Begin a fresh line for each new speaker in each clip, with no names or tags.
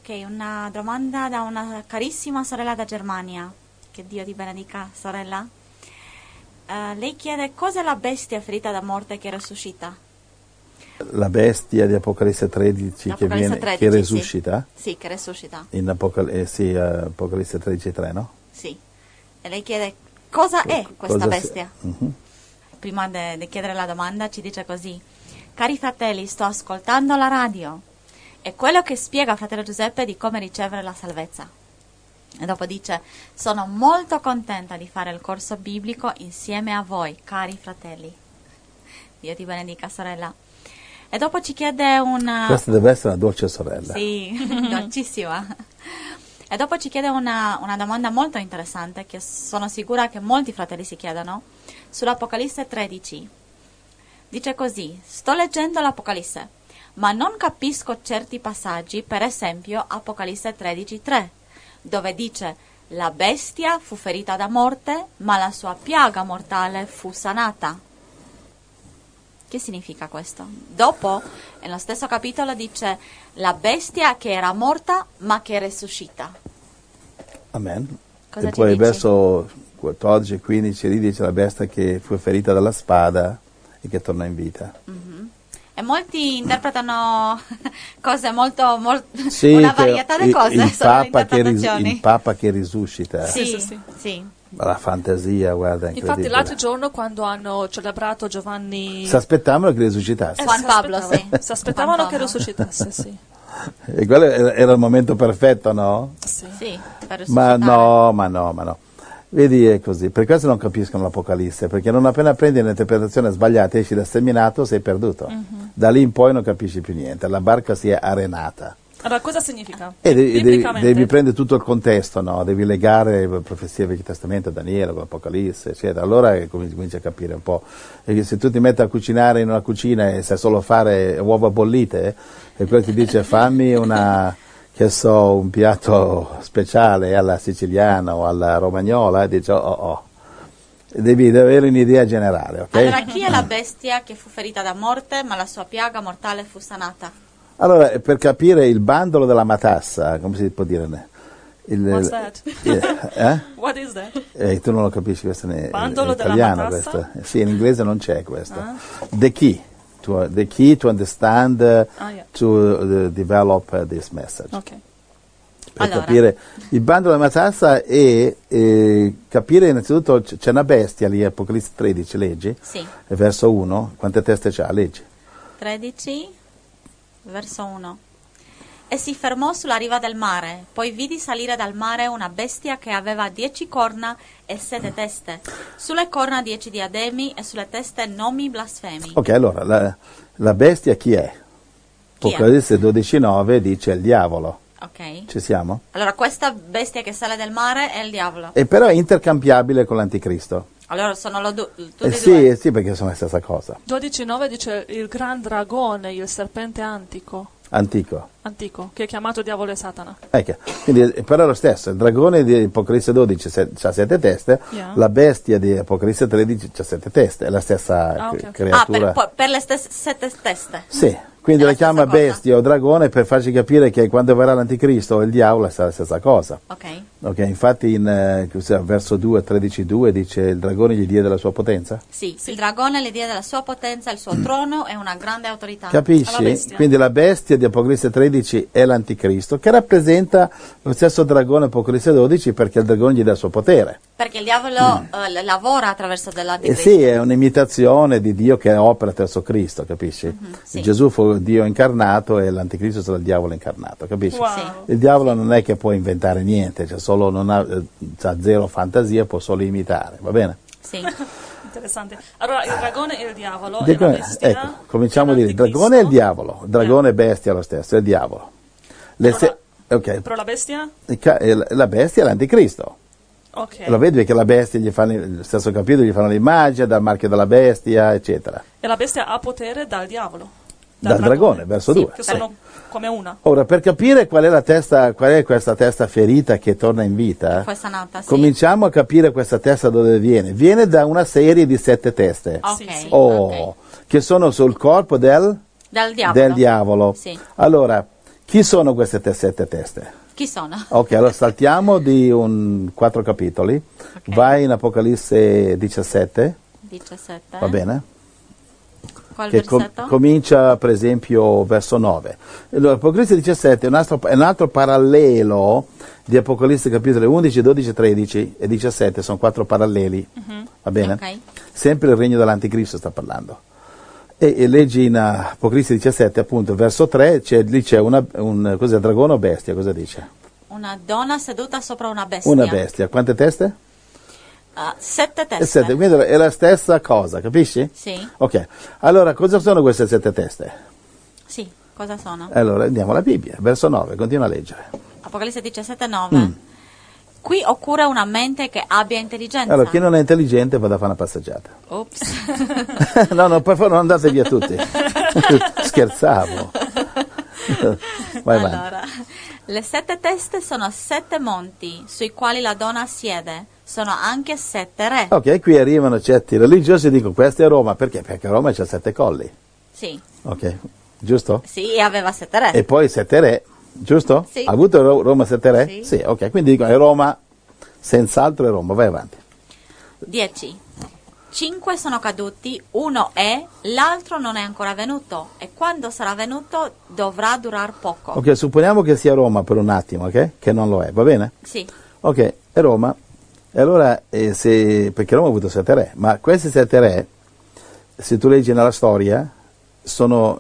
una domanda da una carissima sorella da Germania. Che Dio ti benedica, sorella. Lei chiede cos'è la bestia ferita da morte che risuscita?
La bestia di Apocalisse 13 che risuscita?
Sì, che risuscita.
In Apocalisse 13:3, no?
Sì. E lei chiede cosa è questa bestia? Prima di chiedere la domanda ci dice così: cari fratelli, sto ascoltando la radio. È quello che spiega fratello Giuseppe di come ricevere la salvezza. E dopo dice: sono molto contenta di fare il corso biblico insieme a voi, cari fratelli. Dio ti benedica, sorella. E dopo ci chiede una...
Questa deve essere una dolce sorella.
Sì, dolcissima. E dopo ci chiede una domanda molto interessante che sono sicura che molti fratelli si chiedono, sull'Apocalisse 13. Dice così: sto leggendo l'Apocalisse, ma non capisco certi passaggi, per esempio Apocalisse 13:3, dove dice: la bestia fu ferita da morte, ma la sua piaga mortale fu sanata. Che significa questo? Dopo, nello stesso capitolo, dice: la bestia che era morta, ma che risuscita.
Amen.
Cosa
e poi il
dici?
verso 14 e 15 lì dice la bestia che fu ferita dalla spada e che torna in vita.
E molti interpretano cose molto
Sì,
una varietà di cose,
il
interpretazioni.
Papa che risuscita.
Sì.
La fantasia, guarda, incredibile.
Infatti l'altro giorno quando hanno celebrato Giovanni...
Si aspettavano che risuscitasse.
Juan Pablo, sì.
Si aspettavano che risuscitasse, sì.
E quello era il momento perfetto, no?
Sì.
Per
Ma
risuscitare.
no. Vedi, è così. Per questo non capiscono l'Apocalisse, perché non appena prendi un'interpretazione sbagliata, esci da seminato, sei perduto. Da lì in poi non capisci più niente, la barca si è arenata.
Allora, cosa significa?
E
Biblicamente.
devi prendere tutto il contesto, no? Devi legare le profezie del Vecchio Testamento, Daniele, con l'Apocalisse, eccetera. Allora cominci a capire un po'. Perché se tu ti metti a cucinare in una cucina e sai solo fare uova bollite, e quello ti dice fammi un piatto speciale alla siciliana o alla romagnola, e dici devi avere un'idea generale, ok?
Allora, chi è la bestia che fu ferita da morte, ma la sua piaga mortale fu sanata?
Allora, per capire il bandolo della matassa, come si può dire?
What's that? What is that?
Tu non lo capisci, questo è
Bandolo
in
della
italiano.
matassa?
Questo. Sì, in inglese non c'è questo. The key to understand, to develop this message.
Okay.
Per capire il bandolo della matassa e capire innanzitutto c'è una bestia lì, Apocalisse 13, leggi?
Sì.
Verso 1, quante teste c'ha? Leggi.
13, verso 1. E si fermò sulla riva del mare, poi vidi salire dal mare una bestia che aveva 10 corna e 7 teste, sulle corna 10 diademi e sulle teste nomi blasfemi.
Ok, allora, la bestia chi è? Apocalisse 12,9 dice il diavolo.
Ok.
Ci siamo?
Allora, questa bestia che sale dal mare è il diavolo.
E però è intercambiabile con l'anticristo.
Allora sono tutti e due.
Sì, perché sono la stessa cosa.
12,9 dice il gran dragone, il serpente antico, che è chiamato diavolo e Satana.
Quindi, però è lo stesso, il dragone di Apocalisse 12 ha 7 teste, la bestia di Apocalisse 13 ha 7 teste, è la stessa creatura.
Per le stesse 7 teste?
Sì, quindi la chiama bestia o dragone per farci capire che quando verrà l'anticristo o il diavolo sarà la stessa cosa.
Ok,
infatti in verso 2, 13,2 dice il dragone gli diede la sua potenza.
Sì, il dragone gli diede la sua potenza, il suo trono e una grande autorità.
Capisci? Quindi la bestia di Apocalisse 13 è l'anticristo, che rappresenta lo stesso dragone Apocalisse 12 perché il dragone gli dà il suo potere.
Perché il diavolo lavora attraverso dell'anticristo.
Sì, è un'imitazione di Dio che opera attraverso Cristo, capisci?
Sì.
Gesù fu Dio incarnato e l'anticristo sarà il diavolo incarnato, capisci?
Wow.
Il diavolo non è che può inventare niente, ha zero fantasia, può solo imitare, va bene?
Sì.
Interessante. Allora il dragone e il diavolo e la bestia.
Ecco, cominciamo a dire il dragone e il diavolo, il dragone e bestia è lo stesso, è il diavolo.
Però la bestia?
La bestia è l'anticristo.
Ok.
Lo vedi che la bestia gli fanno lo stesso capitolo, gli fanno l'immagine dal marchio della bestia, eccetera.
E la bestia ha potere dal diavolo.
Dal dragone, verso 2.
Che sono come una.
Ora, per capire qual è questa testa ferita che torna in vita,
Sanata, sì.
cominciamo a capire questa testa dove viene. Viene da una serie di 7 teste,
Ok.
che sono sul corpo del
diavolo.
diavolo.
Sì.
Allora, Chi sono queste 7 teste?
Chi sono?
Ok, allora saltiamo di 4 capitoli, vai in Apocalisse 17.
17.
Va bene?
Qual
Che
versetto?
comincia per esempio verso 9. Allora, Apocalisse 17 è un altro parallelo di Apocalisse capitoli 11, 12, 13 e 17, sono 4 paralleli, va bene?
Ok.
Sempre il regno dell'anticristo sta parlando. E leggi in Apocalisse 17 appunto verso 3, lì c'è cos'è, dragone o bestia, cosa dice?
Una donna seduta sopra una bestia.
Una bestia, quante teste?
7 teste.
7, quindi è la stessa cosa, capisci?
Sì.
Ok, allora cosa sono queste 7 teste?
Sì, cosa sono?
Allora andiamo alla Bibbia, verso 9, continua a leggere.
Apocalisse 17, 9. Qui occorre una mente che abbia intelligenza.
Allora, chi non è intelligente vada a fare una passeggiata.
Ops.
No, per favore non andate via tutti. Scherzavo. Vai avanti.
Allora, le 7 teste sono 7 monti sui quali la donna siede. Sono anche 7 re.
Ok, qui arrivano certi religiosi e dicono questa è Roma, perché? Perché a Roma c'è 7 colli.
Sì.
Ok, giusto?
Sì, e aveva 7 re.
E poi 7 re, giusto?
Sì.
Ha avuto Roma 7 re?
Sì.
Sì, ok, quindi dicono è Roma, senz'altro è Roma, vai avanti.
10. 5 sono caduti, uno è, l'altro non è ancora venuto, e quando sarà venuto dovrà durar poco.
Ok, supponiamo che sia Roma per un attimo, ok? Che non lo è, va bene?
Sì.
Ok, è Roma. E allora, perché Roma ha avuto 7 re, ma questi 7 re, se tu leggi nella storia, sono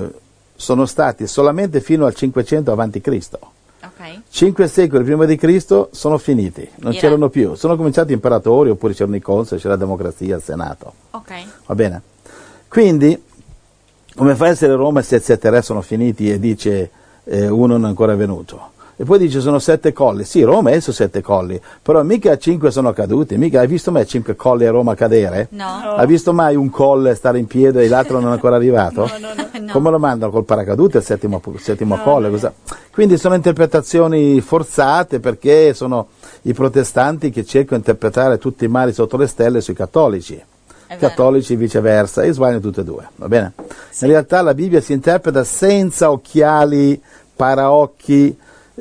stati solamente fino al 500 avanti Cristo.
Ok.
5 secoli prima di Cristo sono finiti, non
Direi.
c'erano più. Sono cominciati imperatori, oppure c'erano i consoli, c'era la democrazia, il Senato.
Ok.
Va bene? Quindi, come fa a essere Roma se 7 re sono finiti e dice uno non è ancora venuto? E poi dice sono 7 colli. Sì, Roma è su 7 colli, però mica 5 sono caduti. Mica hai visto mai 5 colli a Roma cadere?
No.
Hai visto mai un colle stare in piede e l'altro non è ancora arrivato?
No.
Come lo mandano col paracadute il settimo colle? Cosa? Quindi sono interpretazioni forzate perché sono i protestanti che cercano di interpretare tutti i mali sotto le stelle sui cattolici.
È vero.
Cattolici viceversa, e sbagliano tutte e due, va bene? In realtà la Bibbia si interpreta senza occhiali, paraocchi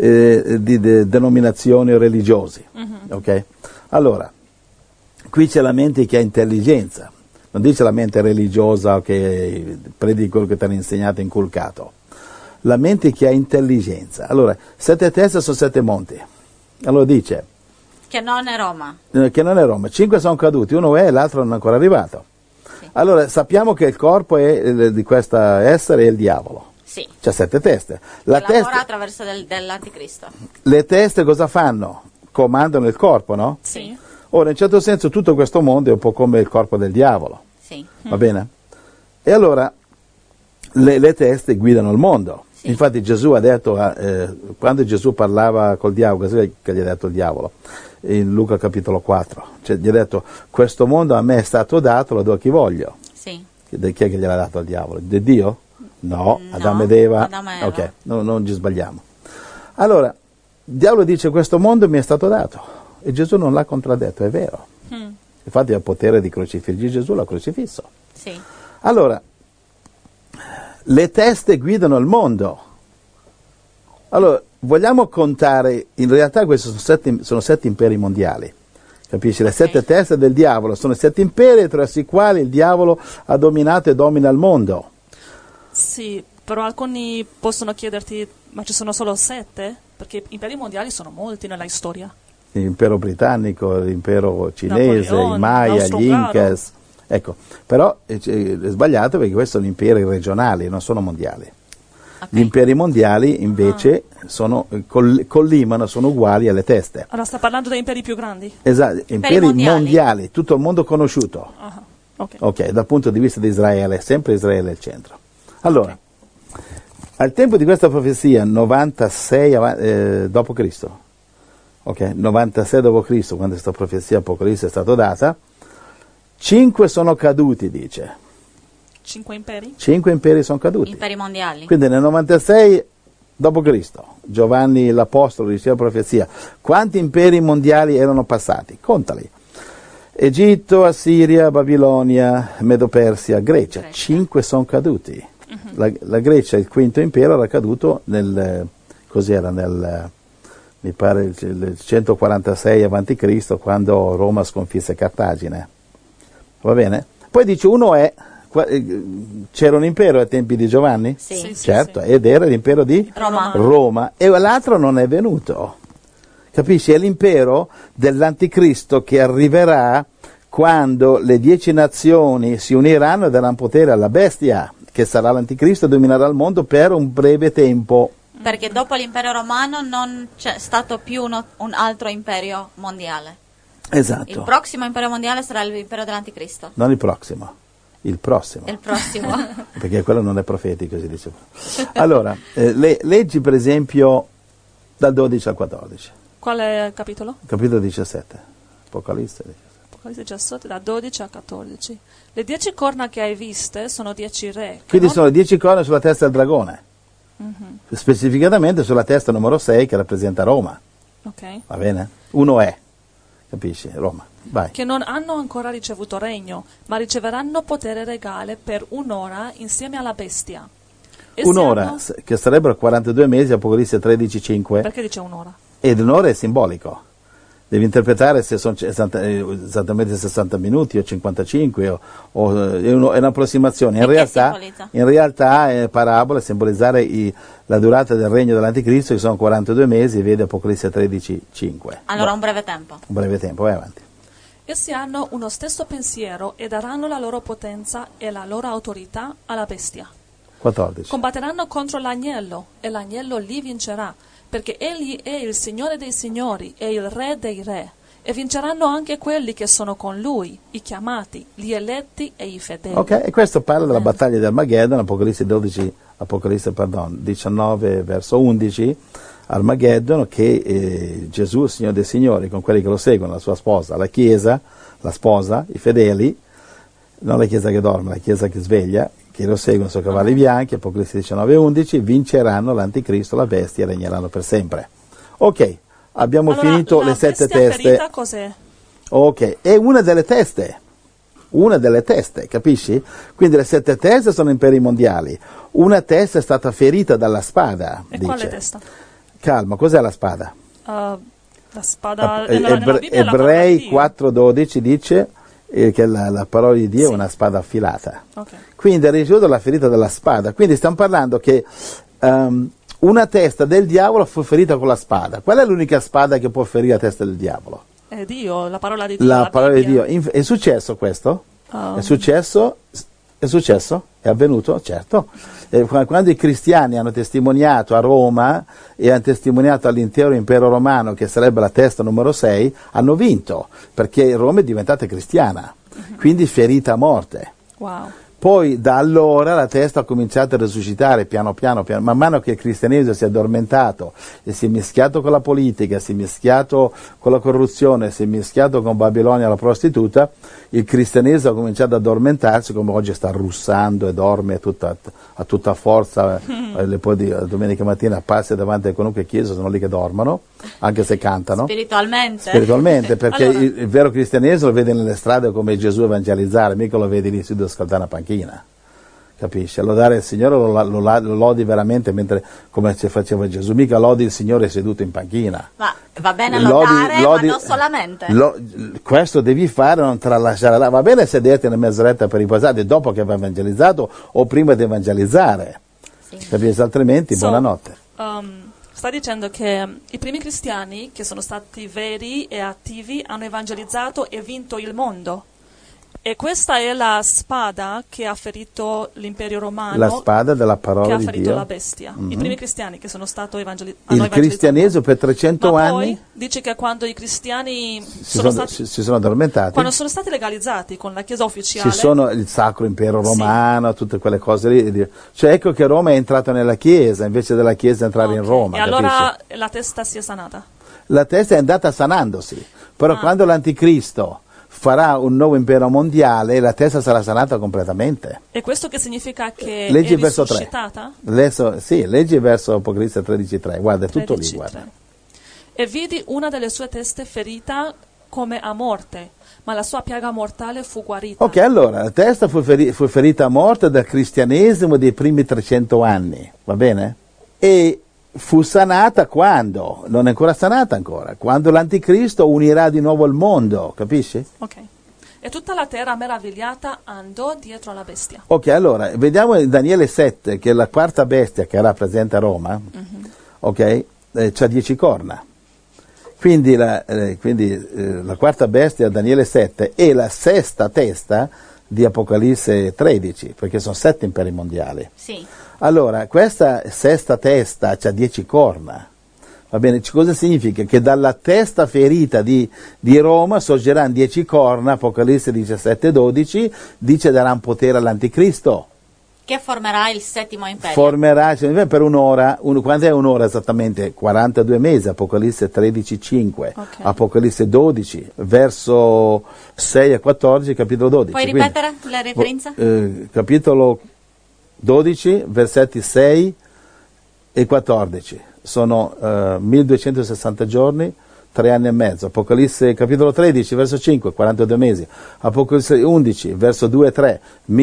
di denominazioni religiosi, ok? Allora, qui c'è la mente che ha intelligenza, non dice la mente religiosa che predichi quello che ti hanno insegnato e inculcato, la mente che ha intelligenza. Allora, 7 teste sono 7 monti, allora dice
Che non è Roma.
che non è Roma, 5 sono caduti, uno è e l'altro non è ancora arrivato.
Sì.
Allora, sappiamo che il corpo di questa essere è il diavolo.
Sì.
C'ha 7 teste. La
Che lavora
testa,
attraverso dell'anticristo.
le teste cosa fanno? Comandano il corpo, no?
Sì.
Ora, in certo senso, tutto questo mondo è un po' come il corpo del diavolo,
Sì.
va bene? E allora, le teste guidano il mondo.
Sì.
Infatti Gesù ha detto, quando Gesù parlava col diavolo, cos'è che gli ha detto il diavolo? In Luca capitolo 4, cioè gli ha detto, questo mondo a me è stato dato, lo do a chi voglio.
Sì.
Chi è che gliel'ha dato al diavolo? Di Dio? No,
No,
Adamo ed Eva.
Adamo e Eva.
Ok, non ci sbagliamo. Allora, il diavolo dice questo mondo mi è stato dato e Gesù non l'ha contraddetto, è vero. Infatti ha il potere di crocifiggerlo, Gesù l'ha crocifisso.
Sì.
Allora, le teste guidano il mondo. Allora, vogliamo contare, in realtà questi sono 7 imperi mondiali. Capisci? Le 7 teste del diavolo sono 7 imperi attraverso i quali il diavolo ha dominato e domina il mondo.
Sì, però alcuni possono chiederti, ma ci sono solo 7? Perché imperi mondiali sono molti nella storia.
L'impero britannico, l'impero cinese,
Napoleone,
i Maya, gli
l'Austro-Ungaro.
Incas. Ecco, però è sbagliato perché questi sono imperi regionali, non sono mondiali.
Ok.
Gli imperi mondiali invece collimano, sono uguali alle teste.
Allora sta parlando dei imperi più grandi?
Esatto, imperi mondiali, tutto il mondo conosciuto.
Ok.
Ok, dal punto di vista di Israele, sempre Israele è il centro. Allora, al tempo di questa profezia, 96 dopo Cristo, ok, 96 dopo Cristo, quando questa profezia Apocalisse è stata data, 5 sono caduti, dice.
5 imperi?
5 imperi sono caduti.
Imperi mondiali.
Quindi nel 96 dopo Cristo, Giovanni l'Apostolo diceva profezia, quanti imperi mondiali erano passati? Contali. Egitto, Assiria, Babilonia, Medo-Persia, Grecia. 5 sono caduti. La Grecia, il quinto impero, era caduto mi pare il 146 a.C., quando Roma sconfisse Cartagine. Va bene? Poi dice c'era un impero ai tempi di Giovanni?
Sì.
Certo, ed era l'impero di Roma. E l'altro non è venuto. Capisci? È l'impero dell'anticristo che arriverà quando le 10 nazioni si uniranno e daranno potere alla bestia, che sarà l'anticristo e dominerà il mondo per un breve tempo.
Perché dopo l'impero romano non c'è stato più un altro imperio mondiale.
Esatto.
Il prossimo imperio mondiale sarà l'impero dell'anticristo.
Non il prossimo, il prossimo.
Il prossimo.
Perché quello non è profetico, si dice. Allora, leggi per esempio dal 12 al 14.
Qual è il capitolo?
Capitolo 17, Apocalisse 17.
Apocalisse 17, da 12 a 14. Le 10 corna che hai viste sono 10 re.
Quindi sono 10 corna sulla testa del dragone. Specificatamente sulla testa numero 6 che rappresenta Roma.
Ok.
Va bene? Uno è, capisci? Roma. Vai.
Che non hanno ancora ricevuto regno, ma riceveranno potere regale per un'ora insieme alla bestia. E
Un'ora, che sarebbero 42 mesi, Apocalisse 13:5.
Perché dice un'ora?
Ed un'ora è simbolico. Devi interpretare se sono esattamente 60 minuti o 55 è un'approssimazione. In realtà è parabola, simbolizzare la durata del regno dell'anticristo, che sono 42 mesi, vede Apocalisse 13:5.
Allora un breve tempo.
Un breve tempo, vai avanti.
Essi hanno uno stesso pensiero e daranno la loro potenza e la loro autorità alla bestia.
14.
Combatteranno contro l'agnello e l'agnello li vincerà, perché egli è il Signore dei signori e il Re dei re, e vinceranno anche quelli che sono con lui, i chiamati, gli eletti e i fedeli.
Ok, e questo parla della battaglia di Armageddon, Apocalisse 19 verso 11, Armageddon, che Gesù, il Signore dei signori, con quelli che lo seguono, la sua sposa, la Chiesa, la sposa, i fedeli, non la Chiesa che dorme, la Chiesa che sveglia, che lo seguono sui cavalli bianchi, Apocalisse 19:11, vinceranno l'anticristo, la bestia, e regneranno per sempre. Ok, abbiamo finito le 7 teste.
Ferita cos'è?
Ok, è una delle teste, capisci? Quindi le 7 teste sono imperi mondiali. Una testa è stata ferita dalla spada.
E
dice.
quale testa?
Calma, cos'è la spada?
La spada nella Bibbia è la parola
Ebrei
di Dio.
4:12 dice che la parola di Dio è una spada affilata.
Okay.
Quindi ha ricevuto la ferita della spada. Quindi stiamo parlando che una testa del diavolo fu ferita con la spada. Qual è l'unica spada che può ferire la testa del diavolo?
È Dio, la parola di Dio.
La parola di Dio. È successo questo? È successo? È avvenuto? Certo. Quando i cristiani hanno testimoniato a Roma e hanno testimoniato all'intero impero romano, che sarebbe la testa numero 6, hanno vinto, perché Roma è diventata cristiana, quindi ferita a morte.
Wow.
Poi da allora la testa ha cominciato a risuscitare piano piano, man mano che il cristianesimo si è addormentato e si è mischiato con la politica, si è mischiato con la corruzione, si è mischiato con Babilonia, la prostituta, il cristianesimo ha cominciato ad addormentarsi, come oggi sta russando e dorme a tutta forza. Poi domenica mattina passi davanti a qualunque chiesa, sono lì che dormono, anche se cantano. Spiritualmente, perché
allora,
il vero cristianesimo lo vede nelle strade come Gesù evangelizzare, mica lo vedi lì su ad ascoltare una panchina. Capisci? A lodare il Signore lo lodi veramente, mentre come ci faceva Gesù, mica lodi il Signore seduto in panchina.
Ma va bene lodare, ma non solamente.
Questo devi fare, non tralasciare là. Va bene sederti una mezz'oretta per riposare dopo che vai evangelizzato o prima di evangelizzare. Sì. Capisci? Altrimenti buonanotte.
Sta dicendo che i primi cristiani, che sono stati veri e attivi, hanno evangelizzato e vinto il mondo. E questa è la spada che ha ferito l'impero romano.
La spada della parola di Dio.
Che ha ferito la bestia. I primi cristiani che sono stati evangelizzato.
Il cristianesimo per 300 anni.
Poi dice che quando i cristiani
si sono addormentati.
Quando sono stati legalizzati con la Chiesa ufficiale.
Ci sono il Sacro Impero Romano, tutte quelle cose lì. Cioè ecco che Roma è entrata nella Chiesa, invece della Chiesa entrare in Roma.
E allora la testa si è sanata?
La testa è andata sanandosi. Però quando l'Anticristo farà un nuovo impero mondiale, la testa sarà sanata completamente.
E questo che significa che
leggi
è
verso
risuscitata?
3. Sì, leggi verso Apocalisse 13:3. Guarda, è tutto lì, guarda.
E vidi una delle sue teste ferita come a morte, ma la sua piaga mortale fu guarita.
Ok, allora, la testa fu ferita a morte dal cristianesimo dei primi 300 anni, va bene? E fu sanata quando? Non è ancora sanata ancora, quando l'anticristo unirà di nuovo il mondo, capisci?
Ok. E tutta la terra meravigliata andò dietro alla bestia.
Ok, allora, vediamo in Daniele 7 che la quarta bestia che era presente a Roma, ok, c'ha 10 corna. Quindi la quarta bestia, Daniele 7, è la sesta testa di Apocalisse 13, perché sono 7 imperi mondiali.
Sì.
Allora, questa sesta testa c'ha 10 corna. Va bene, cosa significa? Che dalla testa ferita di Roma sorgeranno 10 corna, Apocalisse 17:12, dice daranno potere all'anticristo.
Che formerà il settimo imperio.
Formerà per un'ora, quando è un'ora esattamente? 42 mesi, Apocalisse 13:5,
Ok.
Apocalisse 12, verso 6 a 14, capitolo 12.
Puoi ripetere la referenza?
Capitolo 12, versetti 6 e 14. Sono 1260 giorni, 3 anni e mezzo. Apocalisse capitolo 13, verso 5, 42 mesi. Apocalisse 11, verso 2 e 3,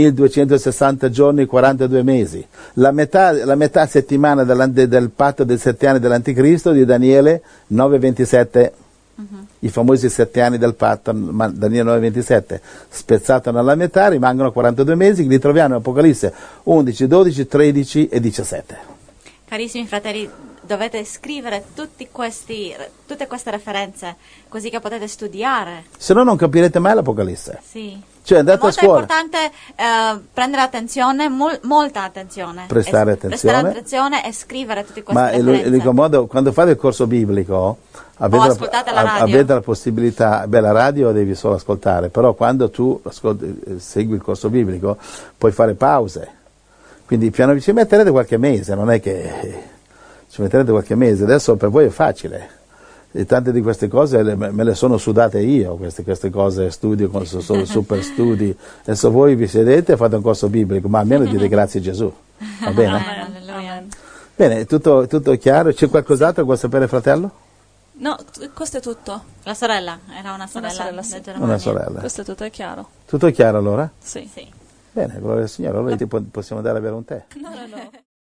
1260 giorni, 42 mesi. La metà settimana del patto dei 7 anni dell'Anticristo di Daniele 9:27. I famosi 7 anni del patto, Daniele 9:27, spezzati nella metà, rimangono 42 mesi, li troviamo in Apocalisse 11, 12, 13 e 17.
Carissimi fratelli, dovete scrivere tutte queste referenze, così che potete studiare.
Se no non capirete mai l'Apocalisse.
Sì.
Cioè andate a scuola.
È importante prendere attenzione, molta attenzione.
Prestare attenzione
e scrivere tutte queste
Ma
referenze.
l'unico modo, quando fate il corso biblico,
ascoltate la radio.
avete la possibilità, la radio devi solo ascoltare, però quando tu segui il corso biblico puoi fare pause. Quindi piano ci metterete qualche mese, non è che ci metterete qualche mese, adesso per voi è facile. E tante di queste cose me le sono sudate io, queste cose, studio, sono super studi. Adesso voi vi sedete e fate un corso biblico, ma almeno dite grazie a Gesù, va bene?
Amen.
Bene, tutto chiaro? C'è qualcos'altro che vuoi sapere, fratello?
No, questo è tutto.
La sorella, era una sorella,
sorella, sì.
del Germania.
Una sorella.
Questo è tutto, è chiaro.
Tutto chiaro allora?
Sì.
Sì.
Bene, gloria al Signore, allora possiamo andare a bere un tè.
No.